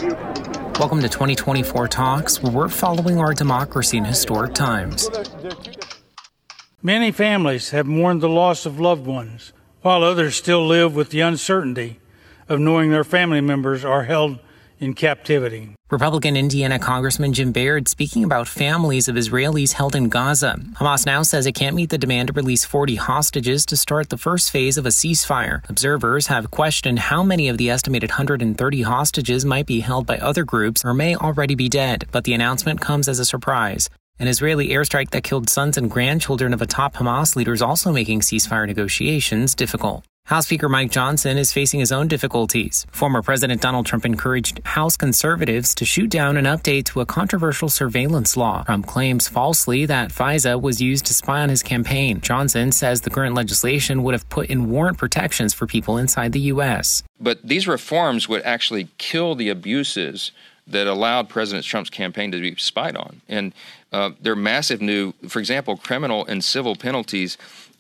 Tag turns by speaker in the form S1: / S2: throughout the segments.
S1: Welcome to 2024 Talks, where we're following our democracy in historic times.
S2: Many families have mourned the loss of loved ones, while others still live with the uncertainty of knowing their family members are held in captivity.
S1: Republican Indiana Congressman Jim Baird speaking about families of Israelis held in Gaza. Hamas now says it can't meet the demand to release 40 hostages to start the first phase of a ceasefire. Observers have questioned how many of the estimated 130 hostages might be held by other groups or may already be dead, but the announcement comes as a surprise. An Israeli airstrike that killed sons and grandchildren of a top Hamas leader is also making ceasefire negotiations difficult. House Speaker Mike Johnson is facing his own difficulties. Former President Donald Trump encouraged House conservatives to shoot down an update to a controversial surveillance law. Trump claims falsely that FISA was used to spy on his campaign. Johnson says the current legislation would have put in warrant protections for people inside the U.S.
S3: But these reforms would actually kill the abuses that allowed President Trump's campaign to be spied on. And there are massive new, for example, criminal and civil penalties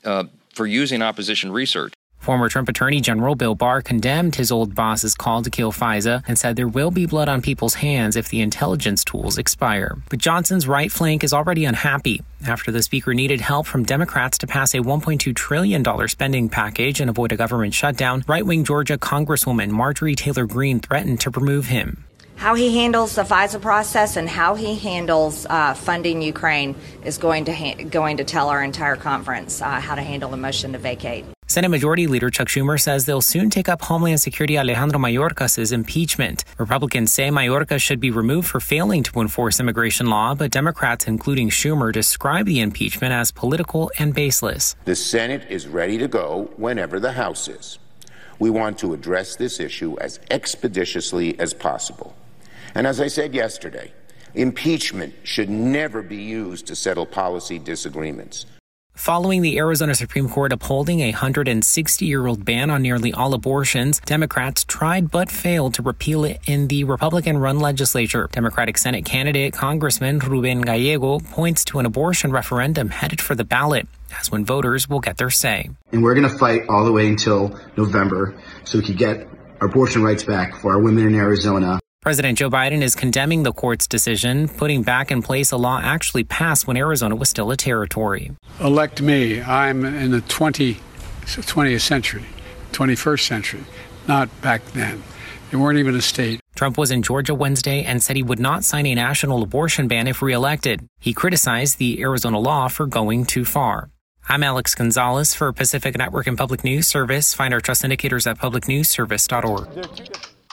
S3: for using opposition research.
S1: Former Trump Attorney General Bill Barr condemned his old boss's call to kill FISA and said there will be blood on people's hands if the intelligence tools expire. But Johnson's right flank is already unhappy after the speaker needed help from Democrats to pass a $1.2 trillion spending package and avoid a government shutdown. Right-wing Georgia Congresswoman Marjorie Taylor Greene threatened to remove him.
S4: How he handles the FISA process and how he handles funding Ukraine is going to tell our entire conference how to handle the motion to vacate.
S1: Senate Majority Leader Chuck Schumer says they'll soon take up Homeland Security Alejandro Mayorkas' impeachment. Republicans say Mayorkas should be removed for failing to enforce immigration law, but Democrats, including Schumer, describe the impeachment as political and baseless.
S5: The Senate is ready to go whenever the House is. We want to address this issue as expeditiously as possible. And as I said yesterday, impeachment should never be used to settle policy disagreements.
S1: Following the Arizona Supreme Court upholding a 160-year-old ban on nearly all abortions, Democrats tried but failed to repeal it in the Republican-run legislature. Democratic Senate candidate Congressman Ruben Gallego points to an abortion referendum headed for the ballot. That's when voters will get their say.
S6: And we're going to fight all the way until November so we can get our abortion rights back for our women in Arizona.
S1: President Joe Biden is condemning the court's decision, putting back in place a law actually passed when Arizona was still a territory.
S2: Elect me. I'm in the 20th century, 21st century, not back then. They weren't even a state.
S1: Trump was in Georgia Wednesday and said he would not sign a national abortion ban if reelected. He criticized the Arizona law for going too far. I'm Alex Gonzalez for Pacific Network and Public News Service. Find our trust indicators at publicnewsservice.org.